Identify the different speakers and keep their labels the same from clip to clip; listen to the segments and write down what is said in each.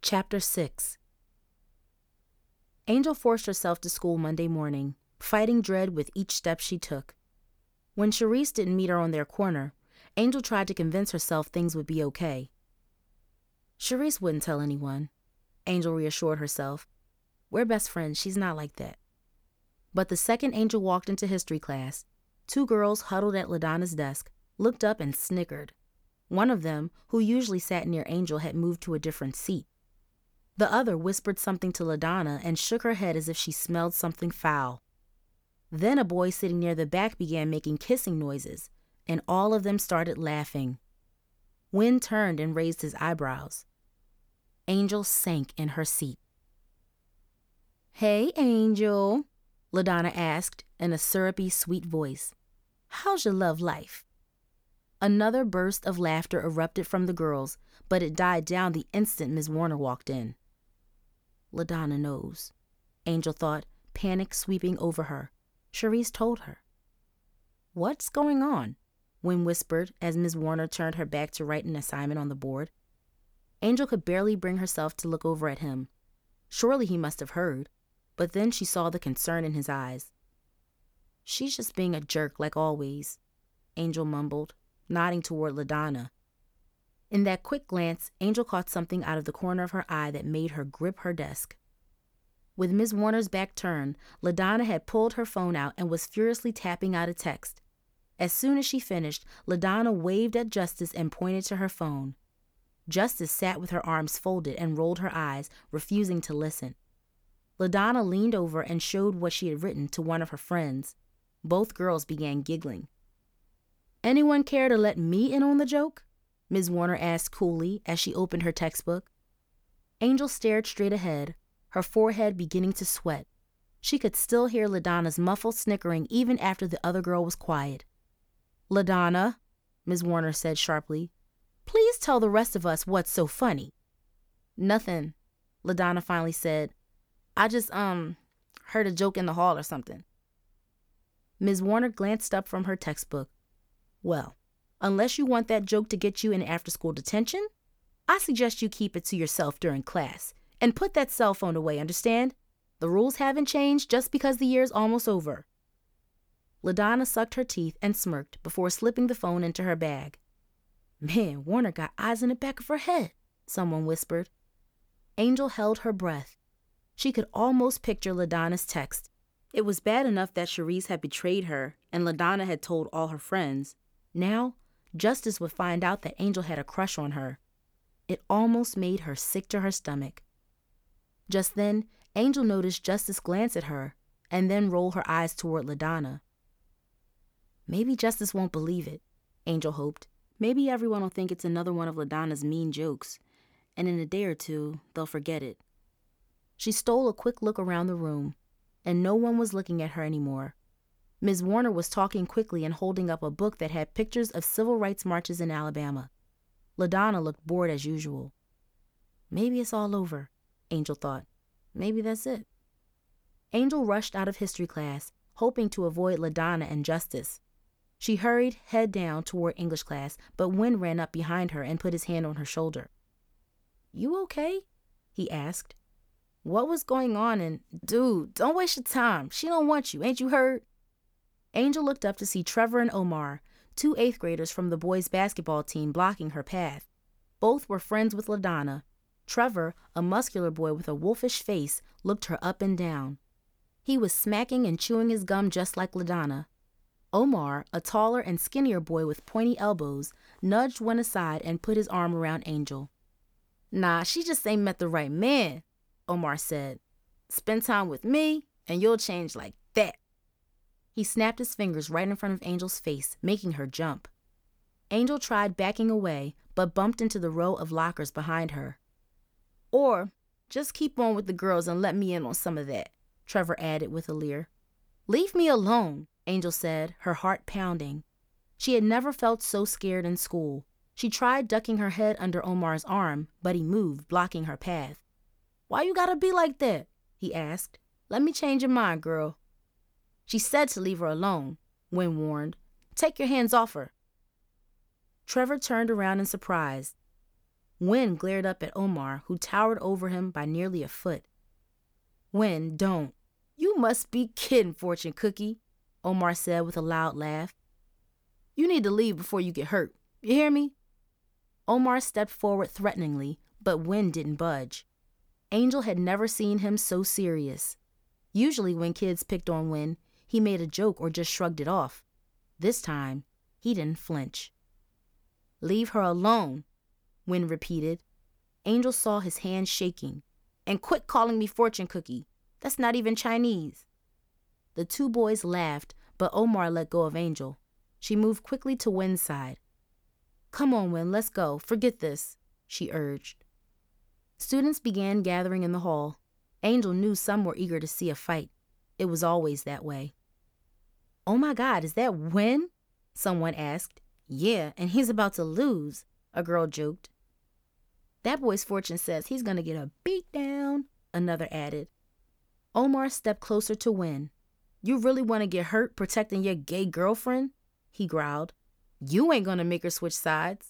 Speaker 1: Chapter 6. Angel forced herself to school Monday morning, fighting dread with each step she took. When Charisse didn't meet her on their corner, Angel tried to convince herself things would be okay. Charisse wouldn't tell anyone, Angel reassured herself. We're best friends, she's not like that. But the second Angel walked into history class, two girls huddled at LaDonna's desk looked up and snickered. One of them, who usually sat near Angel, had moved to a different seat. The other whispered something to LaDonna and shook her head as if she smelled something foul. Then a boy sitting near the back began making kissing noises, and all of them started laughing. Wynn turned and raised his eyebrows. Angel sank in her seat. "Hey, Angel," LaDonna asked in a syrupy, sweet voice. "How's your love life?" Another burst of laughter erupted from the girls, but it died down the instant Ms. Warner walked in. LaDonna knows, Angel thought, panic sweeping over her. Charisse told her. "What's going on?" Wynn whispered as Ms. Warner turned her back to write an assignment on the board. Angel could barely bring herself to look over at him. Surely he must have heard, but then she saw the concern in his eyes. "She's just being a jerk like always," Angel mumbled, nodding toward LaDonna. In that quick glance, Angel caught something out of the corner of her eye that made her grip her desk. With Ms. Warner's back turned, LaDonna had pulled her phone out and was furiously tapping out a text. As soon as she finished, LaDonna waved at Justice and pointed to her phone. Justice sat with her arms folded and rolled her eyes, refusing to listen. LaDonna leaned over and showed what she had written to one of her friends. Both girls began giggling. "Anyone care to let me in on the joke?" Ms. Warner asked coolly as she opened her textbook. Angel stared straight ahead, her forehead beginning to sweat. She could still hear LaDonna's muffled snickering even after the other girl was quiet. "LaDonna," Ms. Warner said sharply, "please tell the rest of us what's so funny." "Nothing," LaDonna finally said. "I just, heard a joke in the hall or something." Ms. Warner glanced up from her textbook. "Well, unless you want that joke to get you in after-school detention, I suggest you keep it to yourself during class and put that cell phone away, understand? The rules haven't changed just because the year's almost over." LaDonna sucked her teeth and smirked before slipping the phone into her bag. "Man, Warner got eyes in the back of her head," someone whispered. Angel held her breath. She could almost picture LaDonna's text. It was bad enough that Charisse had betrayed her and LaDonna had told all her friends. Now, Justice would find out that Angel had a crush on her. It almost made her sick to her stomach. Just then, Angel noticed Justice glance at her and then roll her eyes toward LaDonna. Maybe Justice won't believe it, Angel hoped. Maybe everyone will think it's another one of LaDonna's mean jokes, and in a day or two, they'll forget it. She stole a quick look around the room, and no one was looking at her anymore. Ms. Warner was talking quickly and holding up a book that had pictures of civil rights marches in Alabama. LaDonna looked bored as usual. Maybe it's all over, Angel thought. Maybe that's it. Angel rushed out of history class, hoping to avoid LaDonna and Justice. She hurried, head down, toward English class, but Wynn ran up behind her and put his hand on her shoulder. "You okay?" he asked. "What was going on? And, dude, don't waste your time. She don't want you. Ain't you heard?" Angel looked up to see Trevor and Omar, two 8th graders from the boys' basketball team, blocking her path. Both were friends with LaDonna. Trevor, a muscular boy with a wolfish face, looked her up and down. He was smacking and chewing his gum just like LaDonna. Omar, a taller and skinnier boy with pointy elbows, nudged one aside and put his arm around Angel. "Nah, she just ain't met the right man," Omar said. "Spend time with me, and you'll change like that." He snapped his fingers right in front of Angel's face, making her jump. Angel tried backing away, but bumped into the row of lockers behind her. "Or just keep on with the girls and let me in on some of that," Trevor added with a leer. "Leave me alone," Angel said, her heart pounding. She had never felt so scared in school. She tried ducking her head under Omar's arm, but he moved, blocking her path. "Why you gotta be like that?" he asked. "Let me change your mind, girl." "She said to leave her alone," Wynn warned. "Take your hands off her." Trevor turned around in surprise. Wynn glared up at Omar, who towered over him by nearly a foot. Wynn, don't. You must be kidding, Fortune Cookie, Omar said with a loud laugh. You need to leave before you get hurt. You hear me? Omar stepped forward threateningly, but Wynn didn't budge. Angel had never seen him so serious. Usually when kids picked on Wynn, he made a joke or just shrugged it off. This time, he didn't flinch. Leave her alone, Wynn repeated. Angel saw his hand shaking. And quit calling me Fortune Cookie. That's not even Chinese. The two boys laughed, but Omar let go of Angel. She moved quickly to Wynn's side. Come on, Wynn, let's go. Forget this, she urged. Students began gathering in the hall. Angel knew some were eager to see a fight. It was always that way. Oh my God, is that Wynn? Someone asked. Yeah, and he's about to lose, a girl joked. That boy's fortune says he's going to get a beat down, another added. Omar stepped closer to Wynn. You really want to get hurt protecting your gay girlfriend? He growled. You ain't going to make her switch sides.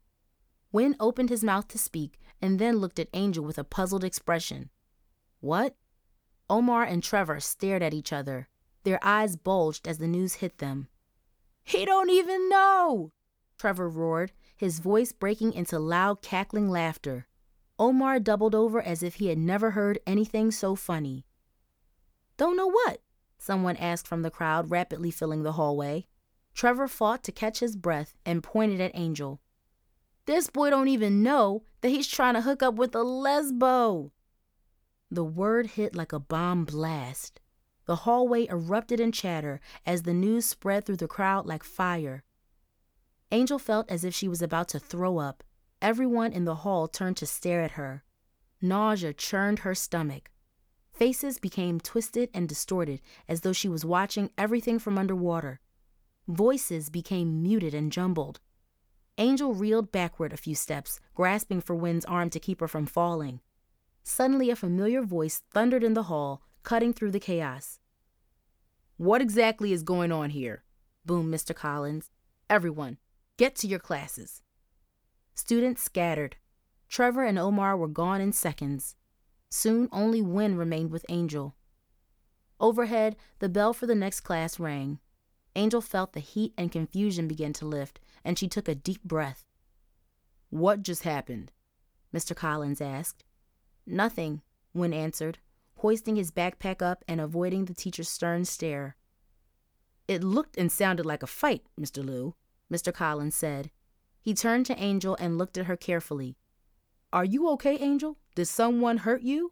Speaker 1: Wynn opened his mouth to speak and then looked at Angel with a puzzled expression. What? Omar and Trevor stared at each other. Their eyes bulged as the news hit them. He don't even know, Trevor roared, his voice breaking into loud, cackling laughter. Omar doubled over as if he had never heard anything so funny. Don't know what? Someone asked from the crowd rapidly filling the hallway. Trevor fought to catch his breath and pointed at Angel. This boy don't even know that he's trying to hook up with a lesbo. The word hit like a bomb blast. The hallway erupted in chatter as the news spread through the crowd like fire. Angel felt as if she was about to throw up. Everyone in the hall turned to stare at her. Nausea churned her stomach. Faces became twisted and distorted as though she was watching everything from underwater. Voices became muted and jumbled. Angel reeled backward a few steps, grasping for Wynn's arm to keep her from falling. Suddenly a familiar voice thundered in the hall, cutting through the chaos. What exactly is going on here? Boomed Mr. Collins. Everyone, get to your classes. Students scattered. Trevor and Omar were gone in seconds. Soon only Wynn remained with Angel. Overhead, the bell for the next class rang. Angel felt the heat and confusion begin to lift, and she took a deep breath. What just happened? Mr. Collins asked. Nothing, Wynn answered, hoisting his backpack up and avoiding the teacher's stern stare. It looked and sounded like a fight, Mr. Liu, Mr. Collins said. He turned to Angel and looked at her carefully. Are you okay, Angel? Did someone hurt you?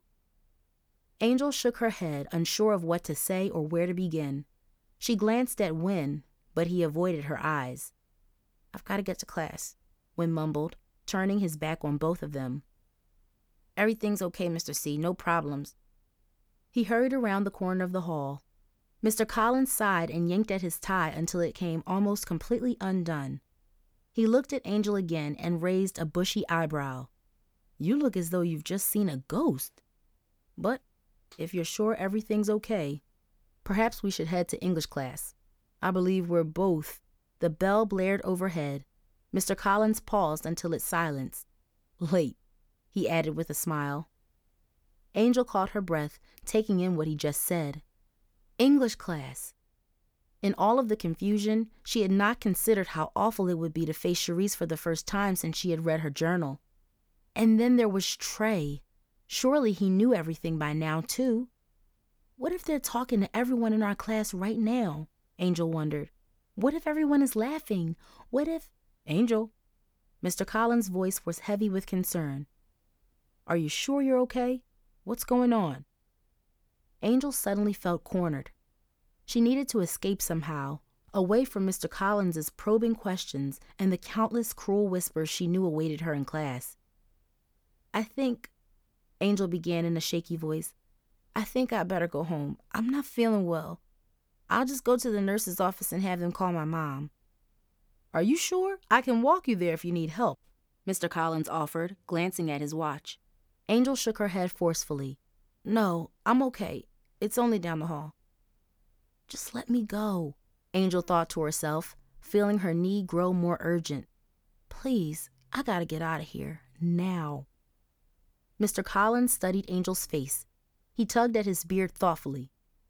Speaker 1: Angel shook her head, unsure of what to say or where to begin. She glanced at Wynn, but he avoided her eyes. I've got to get to class, Wynn mumbled, turning his back on both of them. Everything's okay, Mr. C, no problems. He hurried around the corner of the hall. Mr. Collins sighed and yanked at his tie until it came almost completely undone. He looked at Angel again and raised a bushy eyebrow. You look as though you've just seen a ghost. But if you're sure everything's okay, perhaps we should head to English class. I believe we're both. The bell blared overhead. Mr. Collins paused until it silenced. Late, he added with a smile. Angel caught her breath, taking in what he just said. English class. In all of the confusion, she had not considered how awful it would be to face Charisse for the first time since she had read her journal. And then there was Trey. Surely he knew everything by now, too. What if they're talking to everyone in our class right now? Angel wondered. What if everyone is laughing? What if... Angel. Mr. Collins' voice was heavy with concern. Are you sure you're okay? What's going on? Angel suddenly felt cornered. She needed to escape somehow, away from Mr. Collins's probing questions and the countless cruel whispers she knew awaited her in class. I think, Angel began in a shaky voice, I think I'd better go home. I'm not feeling well. I'll just go to the nurse's office and have them call my mom. Are you sure? I can walk you there if you need help, Mr. Collins offered, glancing at his watch. Angel shook her head forcefully. No, I'm okay. It's only down the hall. Just let me go, Angel thought to herself, feeling her need grow more urgent. Please, I gotta get out of here. now. Mr. Collins studied Angel's face. He tugged at his beard thoughtfully.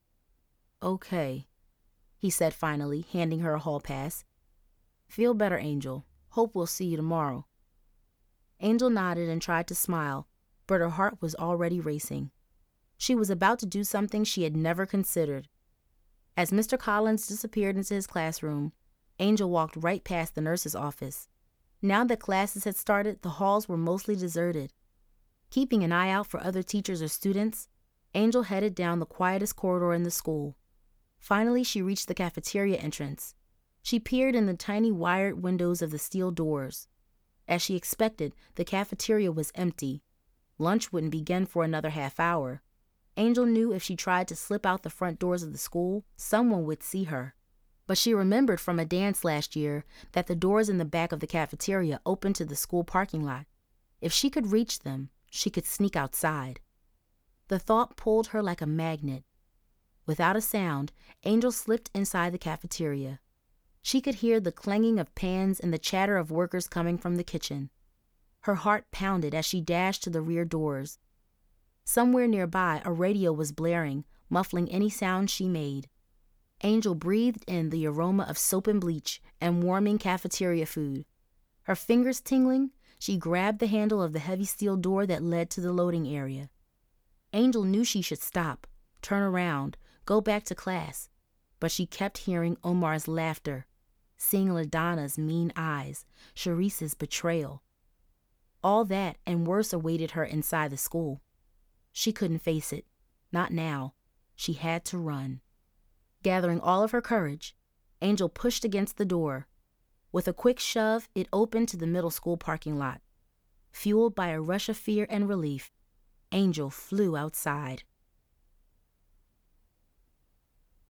Speaker 1: Okay, he said finally, handing her a hall pass. Feel better, Angel. Hope we'll see you tomorrow. Angel nodded and tried to smile, but her heart was already racing. She was about to do something she had never considered. As Mr. Collins disappeared into his classroom, Angel walked right past the nurse's office. Now that classes had started, the halls were mostly deserted. Keeping an eye out for other teachers or students, Angel headed down the quietest corridor in the school. Finally, she reached the cafeteria entrance. She peered in the tiny wired windows of the steel doors. As she expected, the cafeteria was empty. Lunch wouldn't begin for another half hour. Angel knew if she tried to slip out the front doors of the school, someone would see her. But she remembered from a dance last year that the doors in the back of the cafeteria opened to the school parking lot. If she could reach them, she could sneak outside. The thought pulled her like a magnet. Without a sound, Angel slipped inside the cafeteria. She could hear the clanging of pans and the chatter of workers coming from the kitchen. Her heart pounded as she dashed to the rear doors. Somewhere nearby, a radio was blaring, muffling any sound she made. Angel breathed in the aroma of soap and bleach and warming cafeteria food. Her fingers tingling, she grabbed the handle of the heavy steel door that led to the loading area. Angel knew she should stop, turn around, go back to class, but she kept hearing Omar's laughter, seeing LaDonna's mean eyes, Sharice's betrayal. All that and worse awaited her inside the school. She couldn't face it. Not now. She had to run. Gathering all of her courage, Angel pushed against the door. With a quick shove, it opened to the middle school parking lot. Fueled by a rush of fear and relief, Angel flew outside.